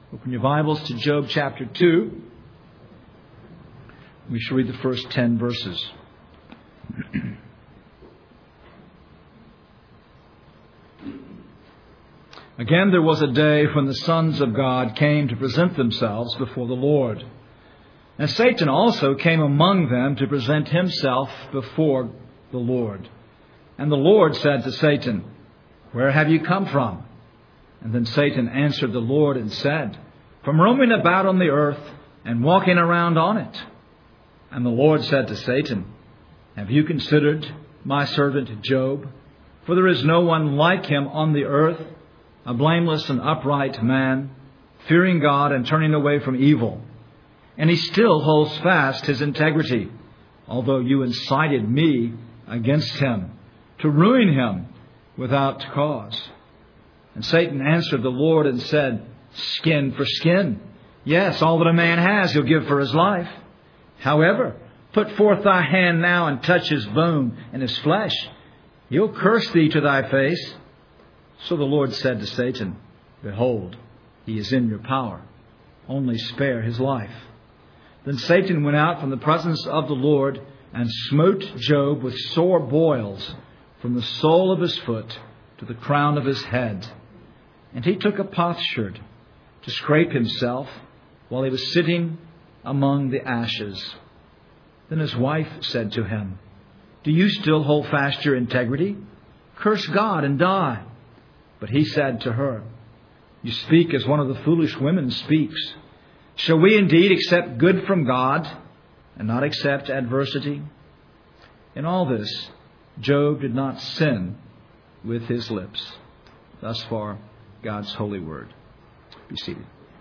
Open your Bibles to Job chapter 2. We shall read the first 10 verses. Again, there was a day when the sons of God came to present themselves before the Lord. And Satan also came among them to present himself before the Lord. And the Lord said to Satan, "Where have you come from?" And then Satan answered the Lord and said, "From roaming about on the earth and walking around on it." And the Lord said to Satan, "Have you considered my servant Job? For there is no one like him on the earth, a blameless and upright man, fearing God and turning away from evil. And he still holds fast his integrity, although you incited me against him to ruin him without cause." And Satan answered the Lord and said, "Skin for skin. Yes, all that a man has he'll give for his life. However, put forth thy hand now and touch his bone and his flesh. He'll curse thee to thy face." So the Lord said to Satan, "Behold, he is in your power. Only spare his life." Then Satan went out from the presence of the Lord and smote Job with sore boils from the sole of his foot to the crown of his head. And he took a potsherd to scrape himself while he was sitting among the ashes. Then his wife said to him, "Do you still hold fast your integrity? Curse God and die." But he said to her, "You speak as one of the foolish women speaks. Shall we indeed accept good from God and not accept adversity?" In all this, Job did not sin with his lips. Thus far, God's holy word. Be seated.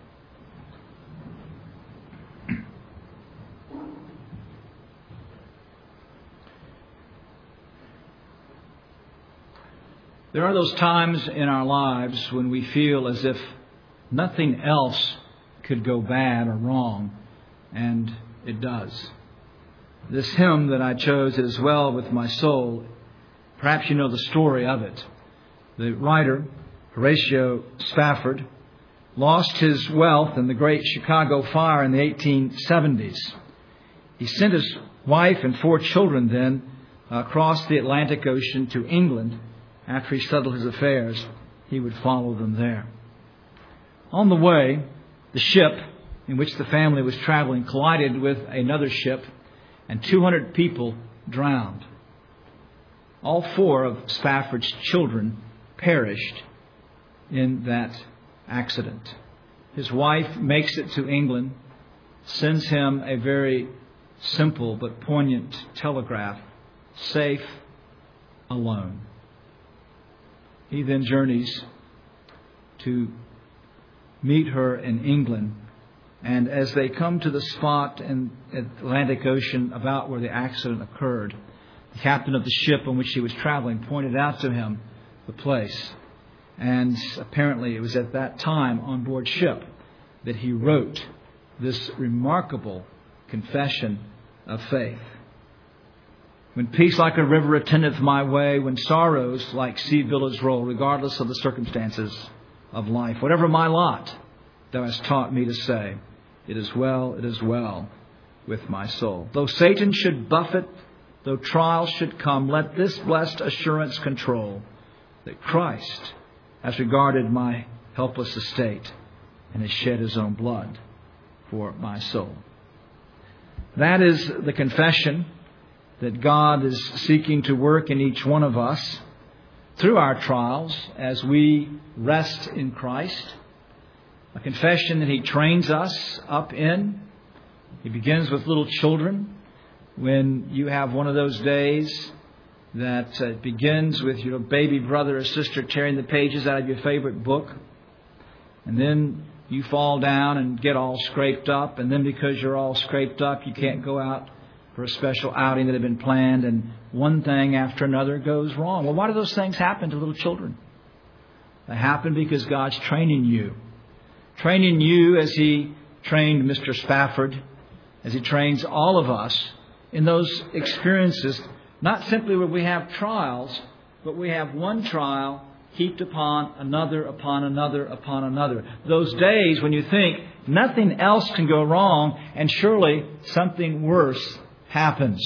There are those times in our lives when we feel as if nothing else could go bad or wrong, and it does. This hymn that I chose, "It Is Well With My Soul," perhaps you know the story of it. The writer, Horatio Spafford, lost his wealth in the great Chicago fire in the 1870s. He sent his wife and 4 children then across the Atlantic Ocean to England. After he settled his affairs, he would follow them there. On the way, the ship in which the family was traveling collided with another ship, and 200 people drowned. All 4 of Spafford's children perished in that accident. His wife makes it to England, sends him a very simple but poignant telegraph, "Safe, alone." He then journeys to meet her in England, and as they come to the spot in the Atlantic Ocean about where the accident occurred, the captain of the ship on which he was traveling pointed out to him the place. And apparently it was at that time on board ship that he wrote this remarkable confession of faith. "When peace like a river attendeth my way, when sorrows like sea billows roll, regardless of the circumstances of life, whatever my lot, thou hast taught me to say, it is well with my soul. Though Satan should buffet, though trials should come, let this blessed assurance control, that Christ has regarded my helpless estate and has shed his own blood for my soul." That is the confession that God is seeking to work in each one of us through our trials as we rest in Christ. A confession that he trains us up in. He begins with little children. When you have one of those days that begins with your baby brother or sister tearing the pages out of your favorite book, and then you fall down and get all scraped up, and then because you're all scraped up, you can't go out for a special outing that had been planned, and one thing after another goes wrong. Well, why do those things happen to little children? They happen because God's training you. Training you as he trained Mr. Spafford, as he trains all of us in those experiences, not simply where we have trials, but we have one trial heaped upon another, upon another, upon another. Those days when you think nothing else can go wrong and surely something worse happens.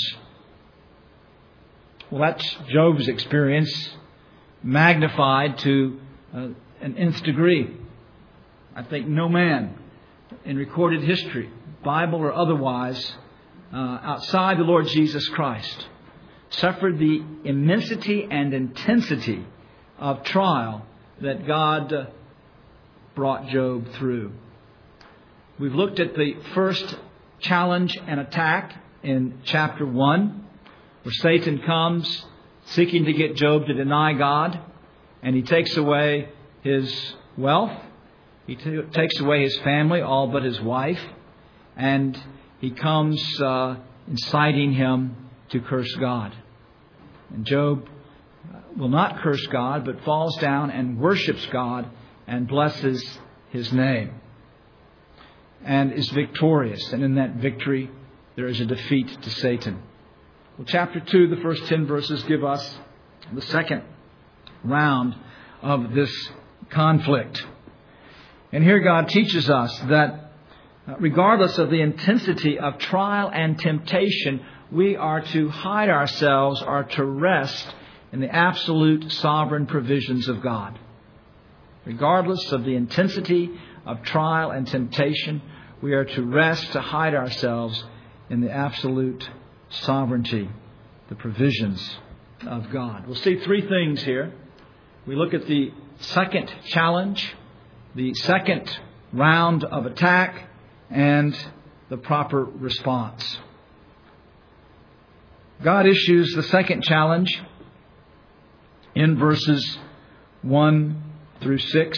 Well, that's Job's experience magnified to an nth degree. I think no man in recorded history, Bible or otherwise, outside the Lord Jesus Christ, suffered the immensity and intensity of trial that God brought Job through. We've looked at the first challenge and attack in chapter 1, where Satan comes seeking to get Job to deny God, and he takes away his wealth, he takes away his family, all but his wife, and he comes inciting him to curse God. And Job will not curse God, but falls down and worships God and blesses His name, and is victorious. And in that victory, there is a defeat to Satan. Well, chapter 2, the first 10 verses give us the second round of this conflict. And here God teaches us that regardless of the intensity of trial and temptation, we are to hide ourselves or to rest in the absolute sovereign provisions of God. Regardless of the intensity of trial and temptation, we are to rest, to hide ourselves in the absolute sovereignty, the provisions of God. We'll see three things here. We look at the second challenge, the second round of attack, and the proper response. God issues the second challenge in verses 1 through 6.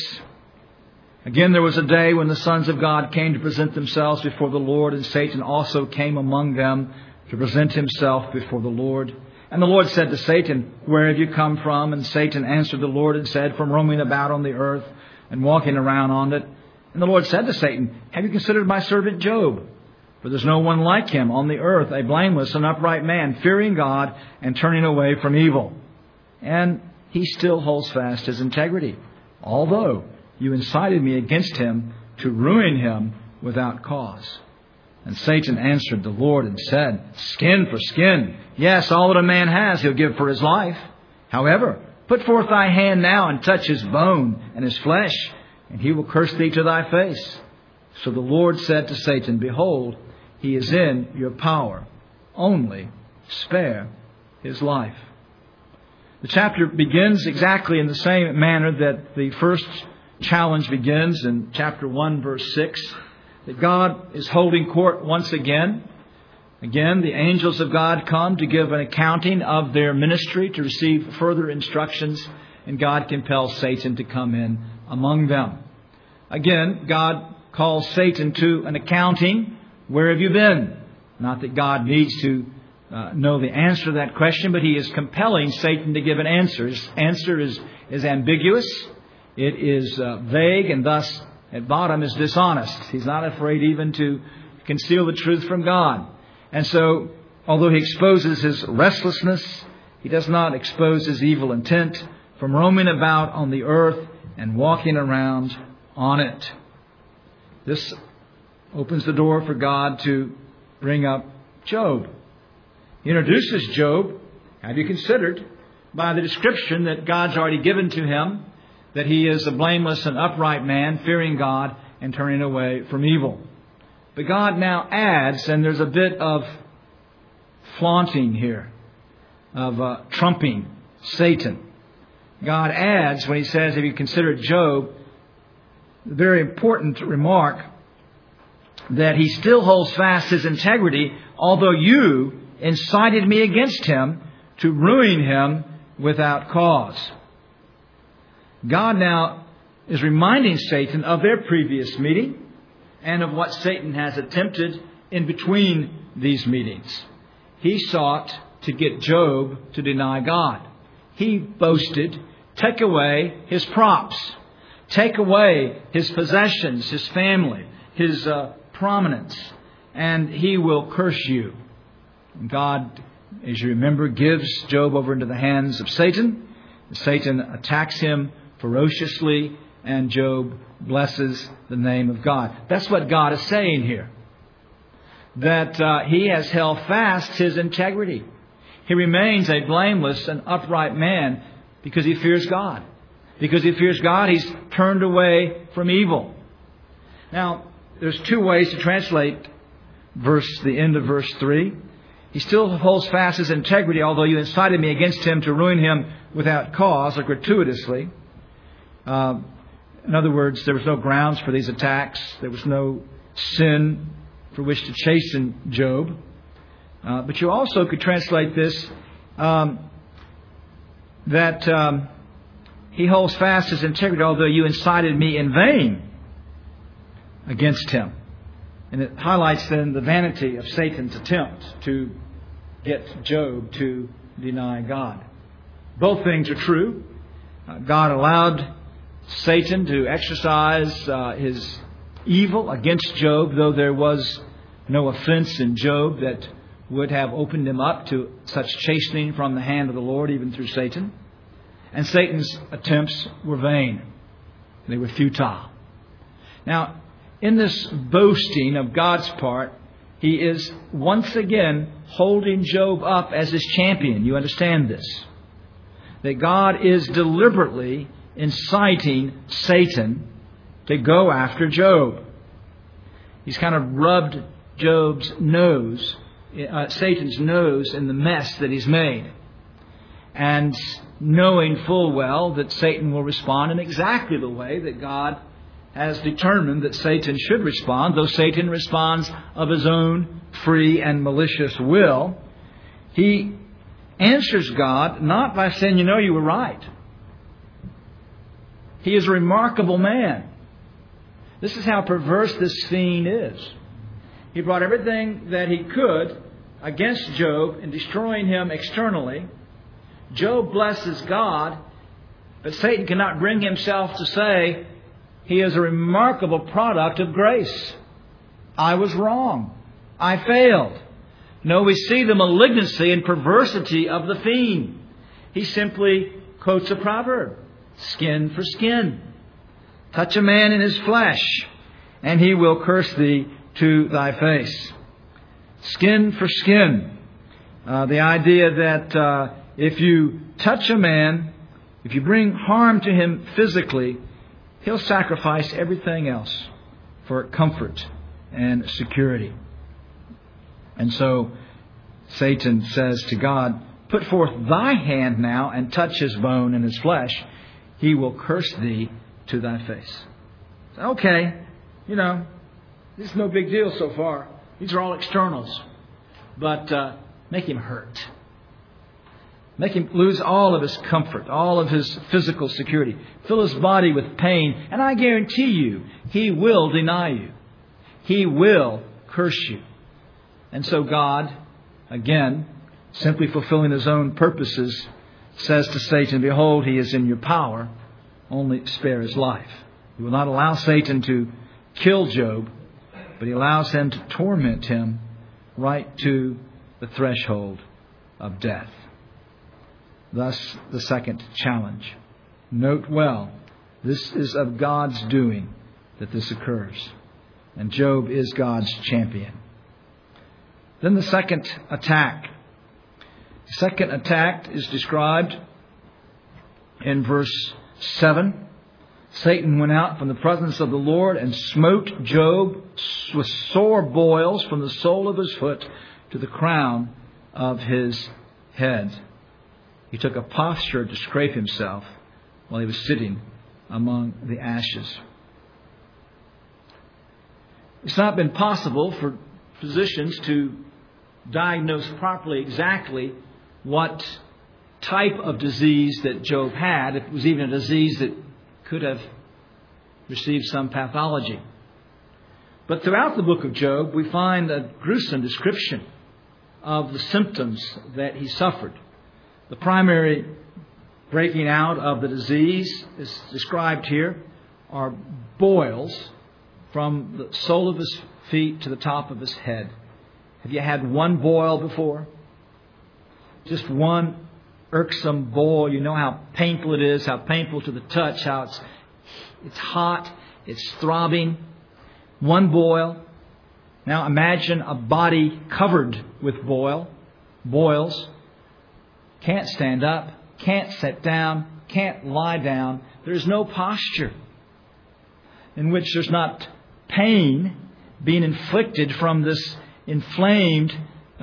Again, there was a day when the sons of God came to present themselves before the Lord, and Satan also came among them to present himself before the Lord. And the Lord said to Satan, "Where have you come from?" And Satan answered the Lord and said, "From roaming about on the earth and walking around on it." And the Lord said to Satan, "Have you considered my servant Job? For there's no one like him on the earth, a blameless and upright man, fearing God and turning away from evil." And he still holds fast his integrity, although you incited me against him to ruin him without cause. And Satan answered the Lord and said, "Skin for skin. Yes, all that a man has he'll give for his life. However, put forth thy hand now and touch his bone and his flesh, and he will curse thee to thy face." So the Lord said to Satan, "Behold, he is in your power. Only spare his life." The chapter begins exactly in the same manner that the first challenge begins in chapter 1, verse 6. That God is holding court once again. Again, the angels of God come to give an accounting of their ministry, to receive further instructions, and God compels Satan to come in among them. Again, God calls Satan to an accounting. Where have you been? Not that God needs to know the answer to that question, but He is compelling Satan to give an answer. His answer is ambiguous. It is vague, and thus at bottom is dishonest. He's not afraid even to conceal the truth from God. And so, although he exposes his restlessness, he does not expose his evil intent from roaming about on the earth and walking around on it. This opens the door for God to bring up Job. He introduces Job, have you considered, by the description that God's already given to him, that he is a blameless and upright man, fearing God and turning away from evil. But God now adds, and there's a bit of flaunting here, of trumping Satan. God adds, when He says, "Have you considered Job?" the very important remark that he still holds fast his integrity, although you incited me against him to ruin him without cause. God now is reminding Satan of their previous meeting and of what Satan has attempted in between these meetings. He sought to get Job to deny God. He boasted, take away his props, take away his possessions, his family, his prominence, and he will curse you. And God, as you remember, gives Job over into the hands of Satan. Satan attacks him ferociously, and Job blesses the name of God. That's what God is saying here. That he has held fast his integrity. He remains a blameless and upright man because he fears God. Because he fears God, he's turned away from evil. Now, there's two ways to translate the end of verse 3. He still holds fast his integrity, although you incited me against him to ruin him without cause or gratuitously. In other words, there was no grounds for these attacks. There was no sin for which to chasten Job. But you also could translate this that he holds fast his integrity, although you incited me in vain against him. And it highlights then the vanity of Satan's attempt to get Job to deny God. Both things are true. God allowed Satan to exercise his evil against Job, though there was no offense in Job that would have opened him up to such chastening from the hand of the Lord, even through Satan. And Satan's attempts were vain. They were futile. Now, in this boasting of God's part, he is once again holding Job up as his champion. You understand this? That God is deliberately inciting Satan to go after Job. He's kind of rubbed Satan's nose in the mess that he's made. And knowing full well that Satan will respond in exactly the way that God has determined that Satan should respond, though Satan responds of his own free and malicious will, he answers God not by saying, you know, you were right. He is a remarkable man. This is how perverse this fiend is. He brought everything that he could against Job in destroying him externally. Job blesses God, but Satan cannot bring himself to say, he is a remarkable product of grace. I was wrong. I failed. No, we see the malignancy and perversity of the fiend. He simply quotes a proverb. Skin for skin. Touch a man in his flesh, and he will curse thee to thy face. Skin for skin. The idea that if you touch a man, if you bring harm to him physically, he'll sacrifice everything else for comfort and security. And so Satan says to God, put forth thy hand now and touch his bone and his flesh. He will curse thee to thy face. Okay, this is no big deal so far. These are all externals. But make him hurt. Make him lose all of his comfort, all of his physical security. Fill his body with pain. And I guarantee you, he will deny you. He will curse you. And so God, again, simply fulfilling his own purposes, says to Satan, behold, he is in your power. Only spare his life. He will not allow Satan to kill Job, but he allows him to torment him right to the threshold of death. Thus, the second challenge. Note well, this is of God's doing that this occurs. And Job is God's champion. Then the second attack. The second attack is described in verse 7. Satan went out from the presence of the Lord and smote Job with sore boils from the sole of his foot to the crown of his head. He took a potsherd to scrape himself while he was sitting among the ashes. It's not been possible for physicians to diagnose properly exactly what type of disease that Job had, if it was even a disease that could have received some pathology. But throughout the book of Job, we find a gruesome description of the symptoms that he suffered. The primary breaking out of the disease is described here are boils from the sole of his feet to the top of his head. Have you had one boil before? Just one? irksome boil. You know how painful it is, how painful to the touch, how it's hot, it's throbbing. One boil. Now imagine a body covered with boils. Can't stand up, can't sit down, can't lie down. There's no posture in which there's not pain being inflicted from this inflamed,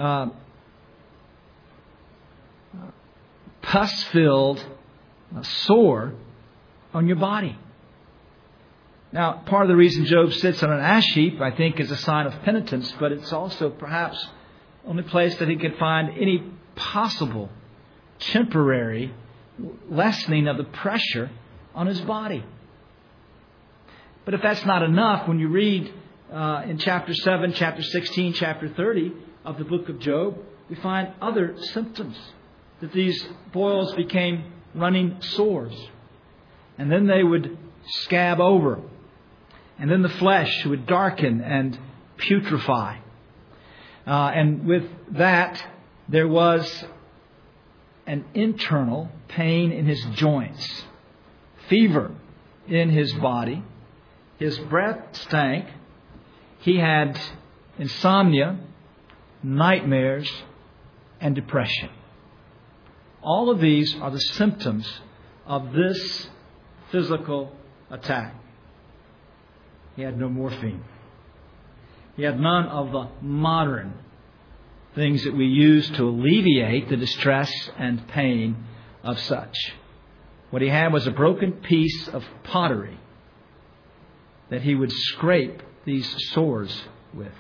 pus-filled sore on your body. Now, part of the reason Job sits on an ash heap, I think, is a sign of penitence, but it's also perhaps the only place that he could find any possible temporary lessening of the pressure on his body. But if that's not enough, when you read in chapter 7, chapter 16, chapter 30 of the book of Job, we find other symptoms. That these boils became running sores. And then they would scab over. And then the flesh would darken and putrefy. And with that, there was an internal pain in his joints, fever in his body. His breath stank. He had insomnia, nightmares, and depression. All of these are the symptoms of this physical attack. He had no morphine. He had none of the modern things that we use to alleviate the distress and pain of such. What he had was a broken piece of pottery that he would scrape these sores with.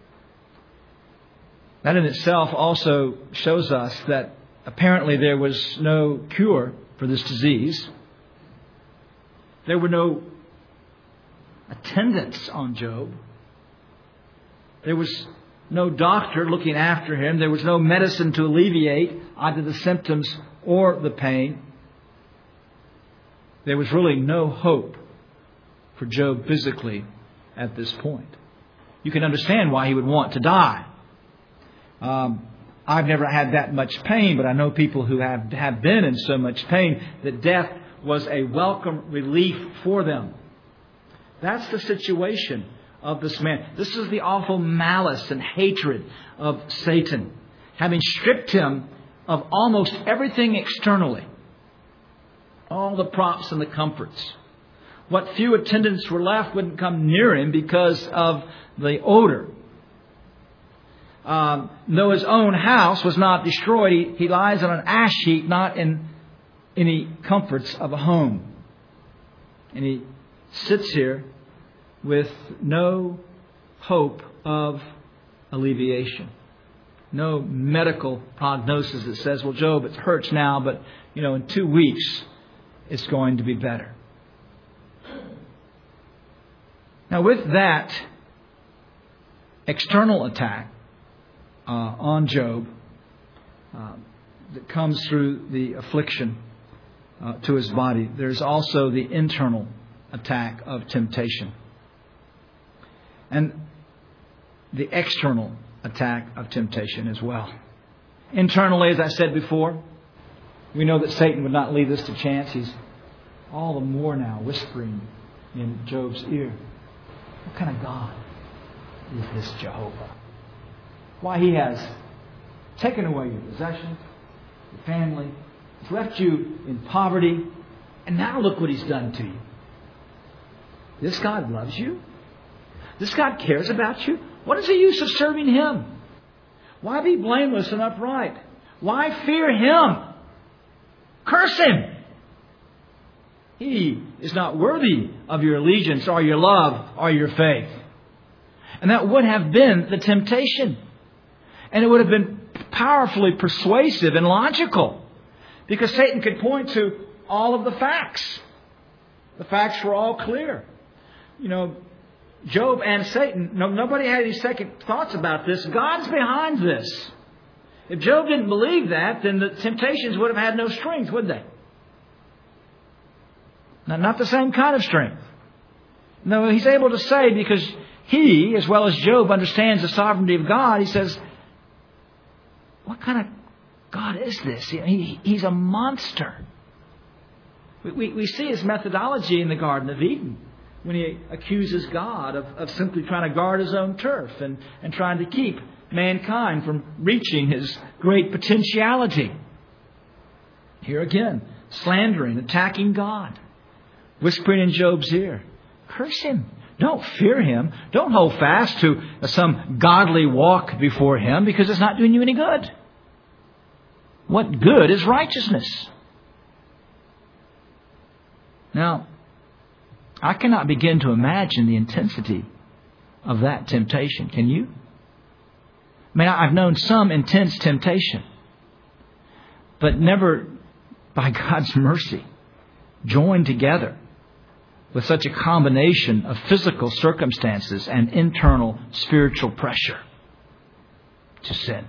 That in itself also shows us that apparently there was no cure for this disease. There were no attendants on Job. There was no doctor looking after him. There was no medicine to alleviate either the symptoms or the pain. There was really no hope for Job physically at this point. You can understand why he would want to die. I've never had that much pain, but I know people who have been in so much pain that death was a welcome relief for them. That's the situation of this man. This is the awful malice and hatred of Satan, having stripped him of almost everything externally. All the props and the comforts. What few attendants were left wouldn't come near him because of the odor. Though his own house was not destroyed, he lies on an ash heap, not in any comforts of a home. And he sits here with no hope of alleviation. No medical prognosis that says, well, Job, it hurts now, but in 2 weeks it's going to be better. Now, with that external attack on Job that comes through the affliction to his body, there's also the internal attack of temptation. And the external attack of temptation as well. Internally, as I said before, we know that Satan would not leave this to chance. He's all the more now whispering in Job's ear. What kind of God is this Jehovah? Why, he has taken away your possessions, your family, he's left you in poverty, and now look what he's done to you. This God loves you? This God cares about you? What is the use of serving him? Why be blameless and upright? Why fear him? Curse him! He is not worthy of your allegiance or your love or your faith. And that would have been the temptation. And it would have been powerfully persuasive and logical. Because Satan could point to all of the facts. The facts were all clear. Job and Satan, nobody had any second thoughts about this. God's behind this. If Job didn't believe that, then the temptations would have had no strength, would they? Not the same kind of strength. No, he's able to say, because he, as well as Job, understands the sovereignty of God, he says, what kind of God is this? He's a monster. We see his methodology in the Garden of Eden when he accuses God of simply trying to guard his own turf and trying to keep mankind from reaching his great potentiality. Here again, slandering, attacking God, whispering in Job's ear, curse him. Don't fear him. Don't hold fast to some godly walk before him, because it's not doing you any good. What good is righteousness? Now, I cannot begin to imagine the intensity of that temptation. Can you? I mean, I've known some intense temptation, but never, by God's mercy, joined together with such a combination of physical circumstances and internal spiritual pressure to sin.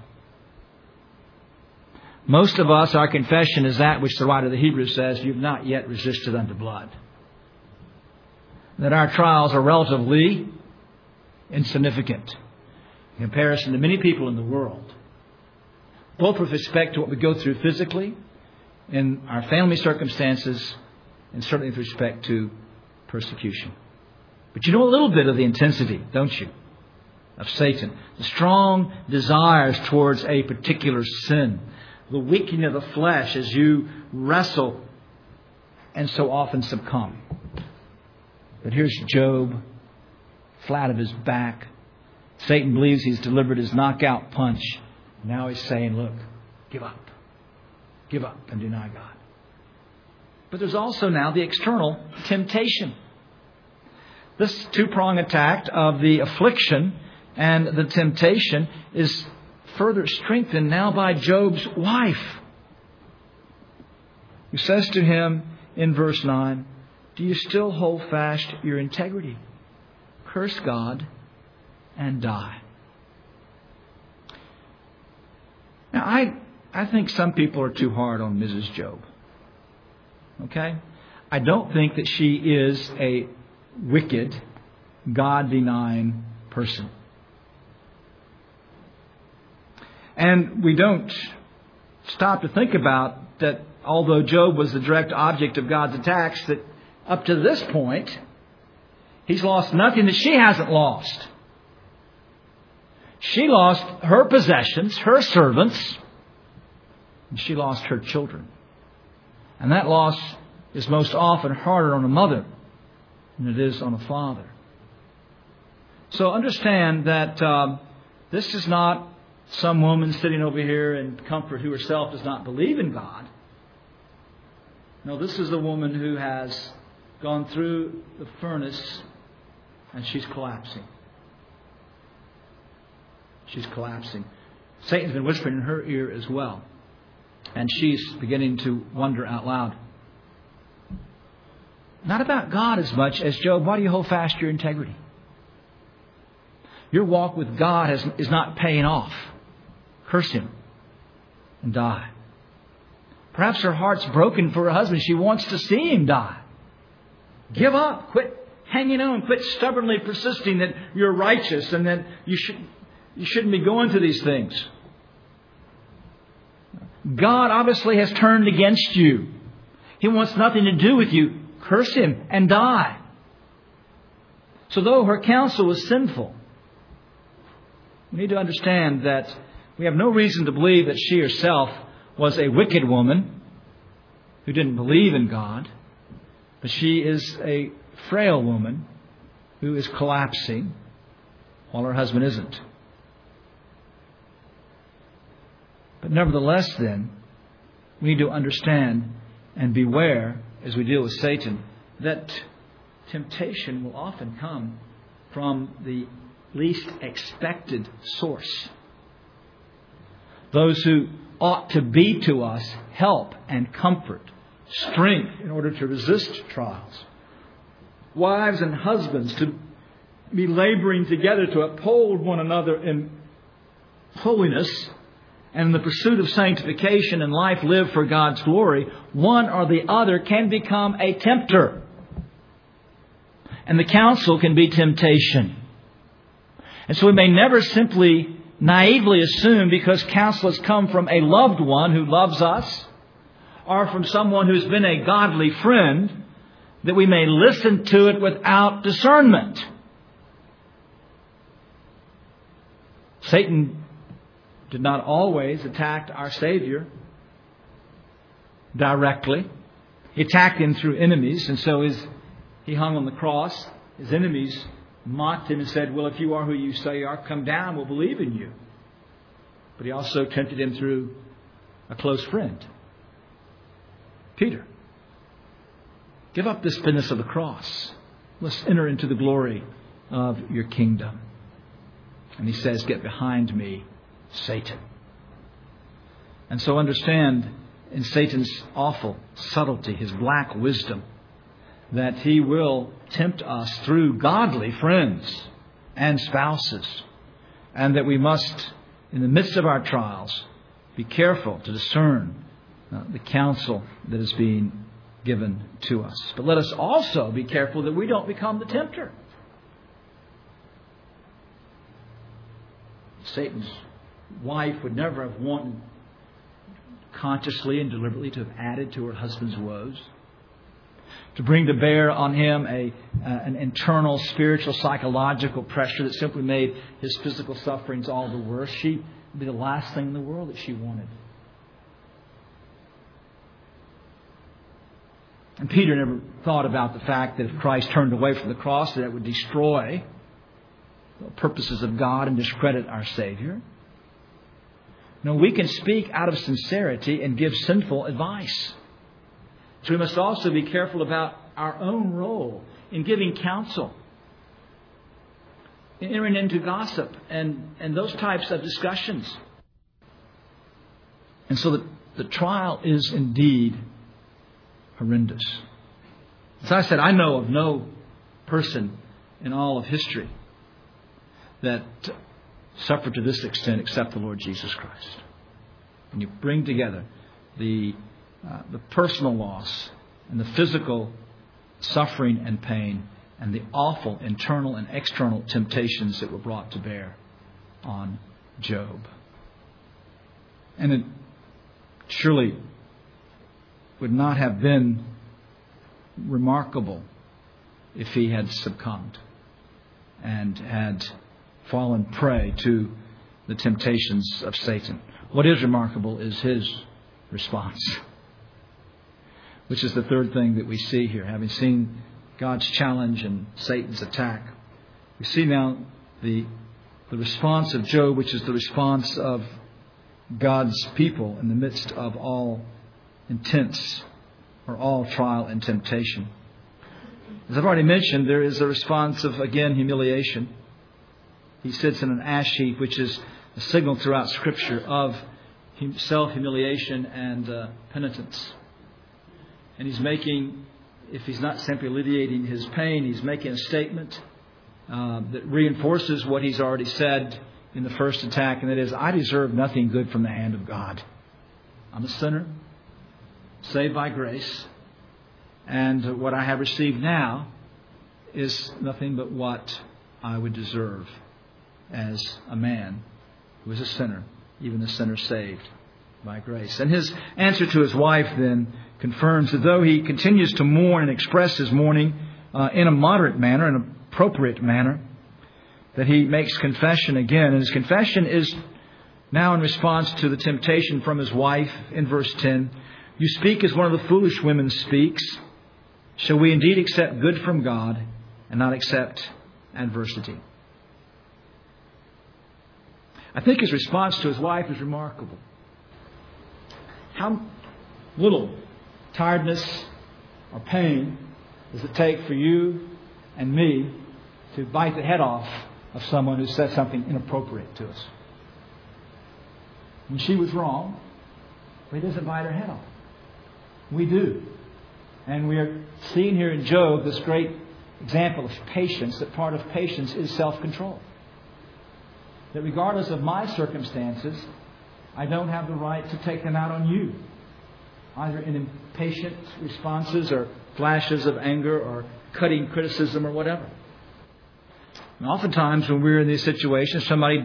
Most of us, our confession is that which the writer of the Hebrews says, you've not yet resisted unto blood. That our trials are relatively insignificant in comparison to many people in the world, both with respect to what we go through physically, in our family circumstances, and certainly with respect to persecution. But you know a little bit of the intensity, don't you, of Satan? The strong desires towards a particular sin, the weakening of the flesh as you wrestle and so often succumb. But here's Job, flat of his back. Satan believes he's delivered his knockout punch. Now he's saying, look, give up. Give up and deny God. But there's also now the external temptation. This two-pronged attack of the affliction and the temptation is further strengthened now by Job's wife, who says to him in verse 9, do you still hold fast your integrity? Curse God and die. Now, I think some people are too hard on Mrs. Job. Okay? I don't think that she is a wicked, God-denying person. And we don't stop to think about that although Job was the direct object of God's attacks, that up to this point, he's lost nothing that she hasn't lost. She lost her possessions, her servants, and she lost her children. And that loss is most often harder on a mother than it is on a father. So understand that this is not some woman sitting over here in comfort who herself does not believe in God. No, this is a woman who has gone through the furnace and she's collapsing. She's collapsing. Satan's been whispering in her ear as well. And she's beginning to wonder out loud. Not about God as much as, Job, why do you hold fast your integrity? Your walk with God is not paying off. Curse him and die. Perhaps her heart's broken for her husband. She wants to see him die. Give up. Quit hanging on. Quit stubbornly persisting that you're righteous and that you shouldn't be going through these things. God obviously has turned against you. He wants nothing to do with you. Curse him and die. So though her counsel was sinful, we need to understand that we have no reason to believe that she herself was a wicked woman who didn't believe in God. But she is a frail woman who is collapsing while her husband isn't. But nevertheless, then, we need to understand and beware as we deal with Satan that temptation will often come from the least expected source. Those who ought to be to us help and comfort, strength in order to resist trials. Wives and husbands to be laboring together to uphold one another in holiness and in the pursuit of sanctification and life lived for God's glory. One or the other can become a tempter. And the counsel can be temptation. And so we may never simply naively assume because counsel has come from a loved one who loves us or from someone who's been a godly friend that we may listen to it without discernment. Satan did not always attack our Savior directly. He attacked Him through enemies, and so as He hung on the cross, His enemies mocked Him and said, well, if you are who you say you are, come down, we'll believe in you. But He also tempted Him through a close friend, Peter. Give up this business of the cross. Let's enter into the glory of your kingdom. And He says, get behind me, Satan. And so understand in Satan's awful subtlety, his black wisdom, that he will tempt us through godly friends and spouses. And that we must, in the midst of our trials, be careful to discern the counsel that is being given to us. But let us also be careful that we don't become the tempter. Satan's wife would never have wanted consciously and deliberately to have added to her husband's woes, to bring to bear on him an internal spiritual psychological pressure that simply made his physical sufferings all the worse. She would be the last thing in the world that she wanted. And Peter never thought about the fact that if Christ turned away from the cross, that it would destroy the purposes of God and discredit our Savior. No, we can speak out of sincerity and give sinful advice. So we must also be careful about our own role in giving counsel, in entering into gossip and those types of discussions. And so the trial is indeed horrendous. As I said, I know of no person in all of history that suffered to this extent except the Lord Jesus Christ. When you bring together the personal loss and the physical suffering and pain and the awful internal and external temptations that were brought to bear on Job. And it surely would not have been remarkable if he had succumbed and had fallen prey to the temptations of Satan. What is remarkable is his response, which is the third thing that we see here. Having seen God's challenge and Satan's attack, we see now the response of Job, which is the response of God's people in the midst of all intense or all trial and temptation. As I've already mentioned, there is a response of, again, humiliation. He sits in an ash heap, which is a signal throughout Scripture of self-humiliation and penitence. And he's making, if he's not simply alleviating his pain, he's making a statement that reinforces what he's already said in the first attack, and that is, I deserve nothing good from the hand of God. I'm a sinner, saved by grace, and what I have received now is nothing but what I would deserve as a man who is a sinner, even a sinner saved by grace. And his answer to his wife then confirms that though he continues to mourn and express his mourning in a moderate manner, an appropriate manner, that he makes confession again. And his confession is now in response to the temptation from his wife in verse 10. You speak as one of the foolish women speaks. Shall we indeed accept good from God and not accept adversity? I think his response to his wife is remarkable. How little tiredness or pain does it take for you and me to bite the head off of someone who said something inappropriate to us? When she was wrong, he doesn't bite her head off. We do. And we are seeing here in Job this great example of patience, that part of patience is self-control. That regardless of my circumstances, I don't have the right to take them out on you, either in impatient responses or flashes of anger or cutting criticism or whatever. And oftentimes when we're in these situations, somebody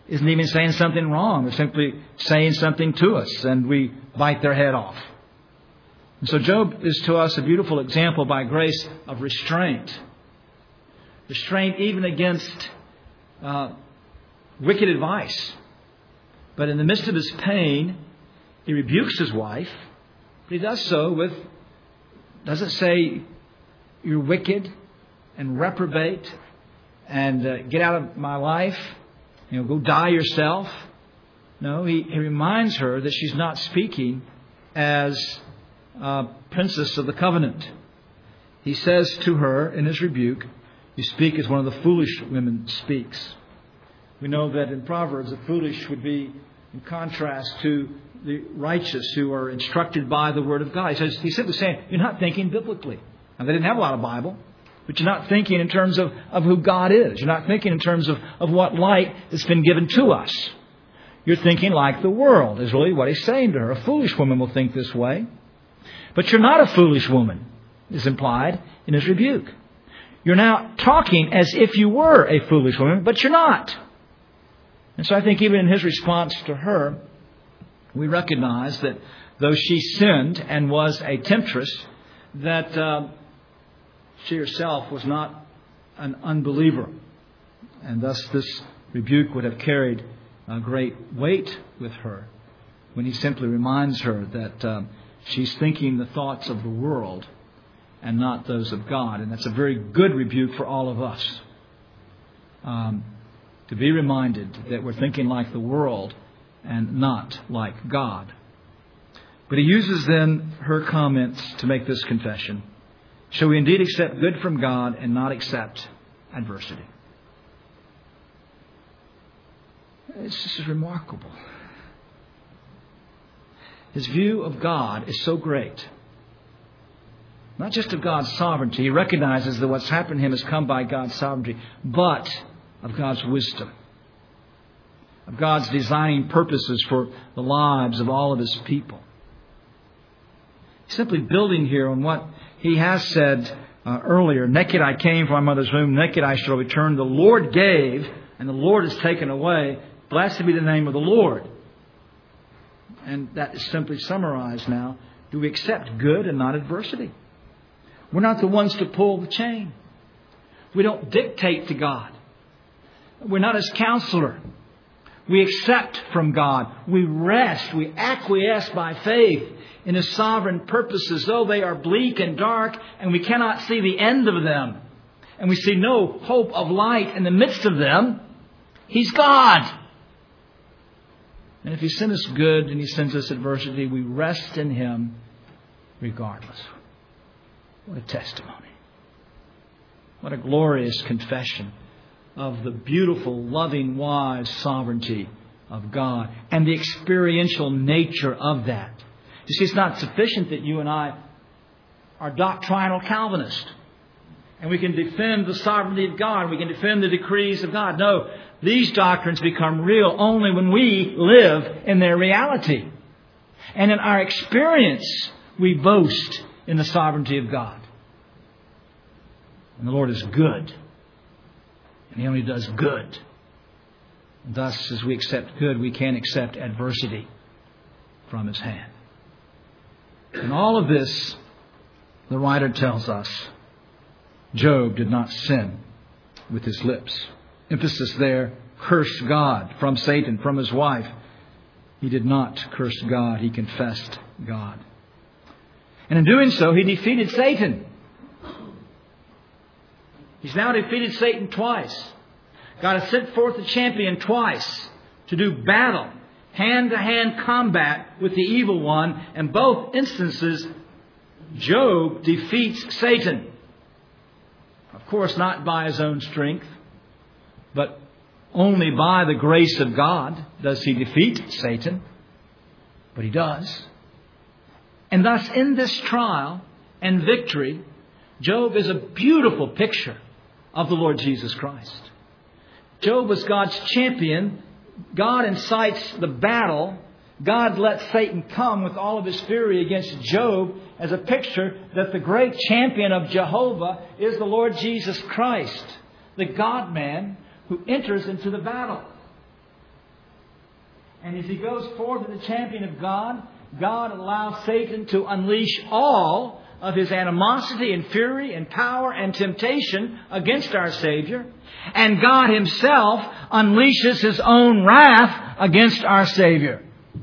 isn't even saying something wrong. They're simply saying something to us, and we bite their head off. And so Job is to us a beautiful example by grace of restraint. Restraint even against wicked advice. But in the midst of his pain, he rebukes his wife. But he does so with, doesn't say, you're wicked and reprobate and get out of my life. Go die yourself. No, he reminds her that she's not speaking as princess of the covenant. He says to her in his rebuke, you speak as one of the foolish women speaks. We know that in Proverbs, the foolish would be in contrast to the righteous who are instructed by the Word of God. He's simply saying, you're not thinking biblically. Now, they didn't have a lot of Bible, but you're not thinking in terms of who God is. You're not thinking in terms of what light has been given to us. You're thinking like the world, is really what he's saying to her. A foolish woman will think this way. But you're not a foolish woman, is implied in his rebuke. You're now talking as if you were a foolish woman, but you're not. And so I think even in his response to her, we recognize that though she sinned and was a temptress, that she herself was not an unbeliever. And thus this rebuke would have carried a great weight with her when he simply reminds her that she's thinking the thoughts of the world and not those of God. And that's a very good rebuke for all of us. To be reminded that we're thinking like the world and not like God. But he uses then her comments to make this confession. Shall we indeed accept good from God and not accept adversity? This is remarkable. His view of God is so great. Not just of God's sovereignty. He recognizes that what's happened to him has come by God's sovereignty, but of God's wisdom, of God's designing purposes for the lives of all of his people. He's simply building here on what he has said earlier. Naked I came from my mother's womb, naked I shall return. The Lord gave, and the Lord has taken away. Blessed be the name of the Lord. And that is simply summarized now. Do we accept good and not adversity? We're not the ones to pull the chain. We don't dictate to God. We're not His counselor. We accept from God. We rest. We acquiesce by faith in His sovereign purposes, though they are bleak and dark and we cannot see the end of them. And we see no hope of light in the midst of them. He's God. And if He sends us good and He sends us adversity, we rest in Him regardless. What a testimony. What a glorious confession of the beautiful, loving, wise sovereignty of God and the experiential nature of that. You see, it's not sufficient that you and I are doctrinal Calvinists and we can defend the sovereignty of God, we can defend the decrees of God. No, these doctrines become real only when we live in their reality. And in our experience, we boast in the sovereignty of God. And the Lord is good. And He only does good. And thus, as we accept good, we can accept adversity from His hand. In all of this, the writer tells us, Job did not sin with his lips. Emphasis there, cursed God from Satan, from his wife. He did not curse God. He confessed God. And in doing so, he defeated Satan. He's now defeated Satan twice. God has sent forth a champion twice to do battle, hand-to-hand combat with the evil one. In both instances, Job defeats Satan. Of course, not by his own strength, but only by the grace of God does he defeat Satan. But he does. And thus, in this trial and victory, Job is a beautiful picture of the Lord Jesus Christ. Job was God's champion. God incites the battle. God lets Satan come with all of his fury against Job as a picture that the great champion of Jehovah is the Lord Jesus Christ, the God-man who enters into the battle. And as he goes forth as the champion of God, God allows Satan to unleash all of his animosity and fury and power and temptation against our Savior. And God Himself unleashes His own wrath against our Savior.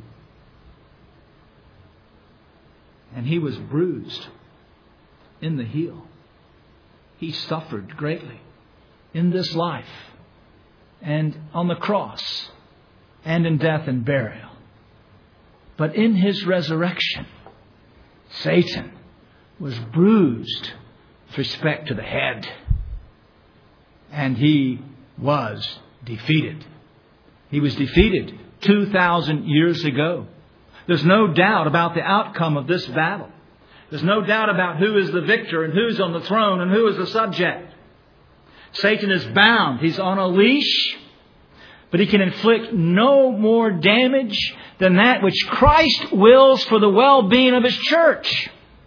And He was bruised in the heel. He suffered greatly in this life and on the cross and in death and burial. But in His resurrection, Satan was bruised with respect to the head. And he was defeated. He was defeated 2,000 years ago. There's no doubt about the outcome of this battle. There's no doubt about who is the victor and who's on the throne and who is the subject. Satan is bound. He's on a leash. But he can inflict no more damage than that which Christ wills for the well-being of His church.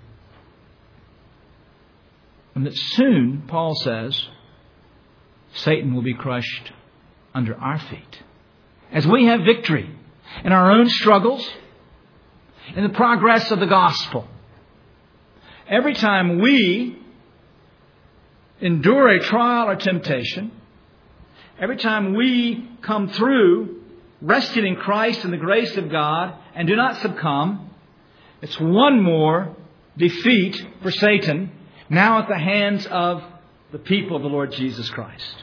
And that soon, Paul says, Satan will be crushed under our feet. As we have victory in our own struggles, in the progress of the gospel. Every time we endure a trial or temptation, every time we come through resting in Christ and the grace of God and do not succumb, it's one more defeat for Satan, now at the hands of the people of the Lord Jesus Christ.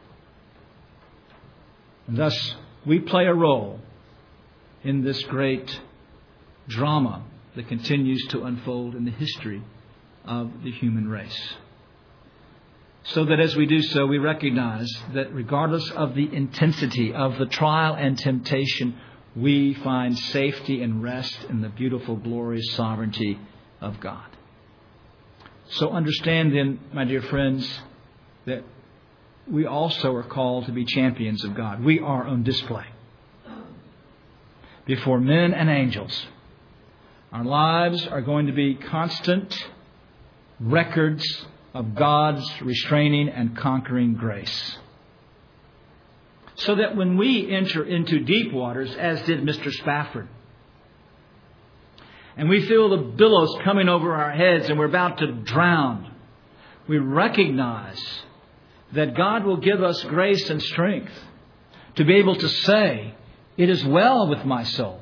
And thus, we play a role in this great drama that continues to unfold in the history of the human race. So that as we do so, we recognize that regardless of the intensity of the trial and temptation, we find safety and rest in the beautiful, glorious sovereignty of God. So understand then, my dear friends, that we also are called to be champions of God. We are on display before men and angels. Our lives are going to be constant records of God's restraining and conquering grace. So that when we enter into deep waters, as did Mr. Spafford, and we feel the billows coming over our heads and we're about to drown, we recognize that God will give us grace and strength to be able to say, "It is well with my soul,"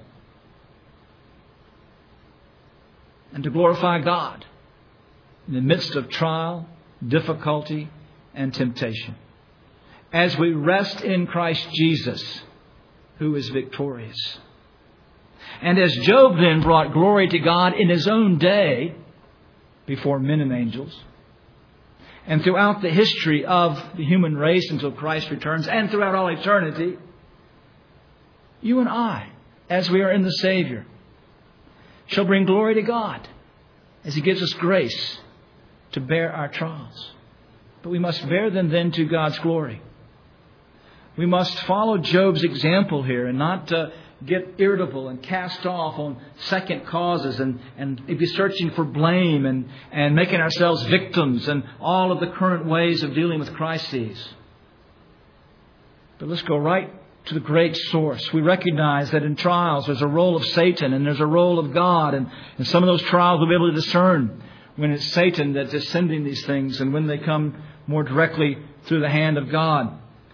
and to glorify God in the midst of trial, difficulty, and temptation, as we rest in Christ Jesus, who is victorious. And as Job then brought glory to God in his own day before men and angels, and throughout the history of the human race until Christ returns, and throughout all eternity, you and I, as we are in the Savior, shall bring glory to God as He gives us grace to bear our trials. But we must bear them then to God's glory. We must follow Job's example here and not get irritable and cast off on second causes and be searching for blame and making ourselves victims and all of the current ways of dealing with crises. But let's go right to the great source. We recognize that in trials there's a role of Satan and there's a role of God. And in some of those trials we'll be able to discern when it's Satan that's is sending these things and when they come more directly through the hand of God.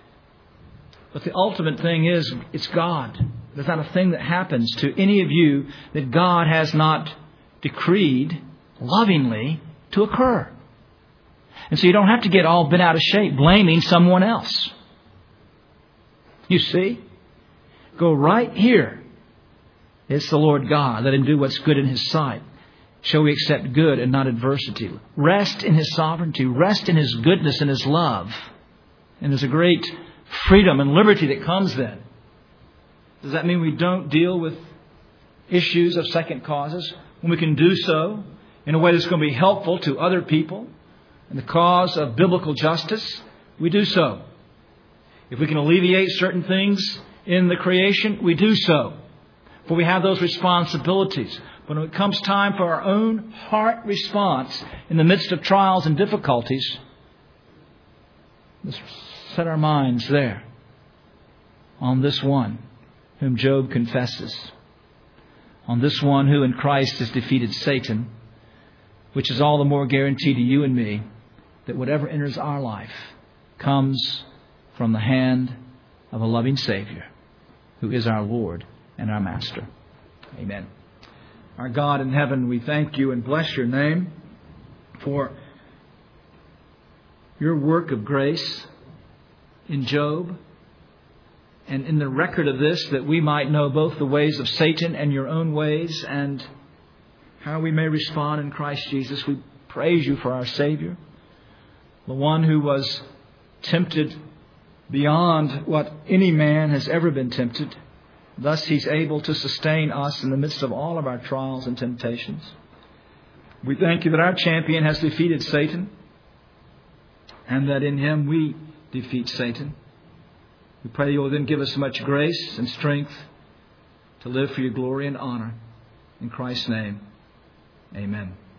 But the ultimate thing is, it's God. There's not a thing that happens to any of you that God has not decreed lovingly to occur. And so you don't have to get all bent out of shape blaming someone else. You see? Go right here. It's the Lord God. Let Him do what's good in His sight. Shall we accept good and not adversity? Rest in His sovereignty. Rest in His goodness and His love. And there's a great freedom and liberty that comes then. Does that mean we don't deal with issues of second causes? When we can do so in a way that's going to be helpful to other people in the cause of biblical justice, we do so. If we can alleviate certain things in the creation, we do so. For we have those responsibilities. But when it comes time for our own heart response in the midst of trials and difficulties, let's set our minds there on this one whom Job confesses, on this one who in Christ has defeated Satan, which is all the more guarantee to you and me that whatever enters our life comes from the hand of a loving Savior who is our Lord and our Master. Amen. Our God in heaven, we thank you and bless your name for your work of grace in Job, and in the record of this, that we might know both the ways of Satan and your own ways, and how we may respond in Christ Jesus. We praise you for our Savior, the one who was tempted beyond what any man has ever been tempted. Thus He's able to sustain us in the midst of all of our trials and temptations. We thank you that our champion has defeated Satan, and that in Him we defeat Satan. We pray you will then give us much grace and strength to live for your glory and honor. In Christ's name, amen.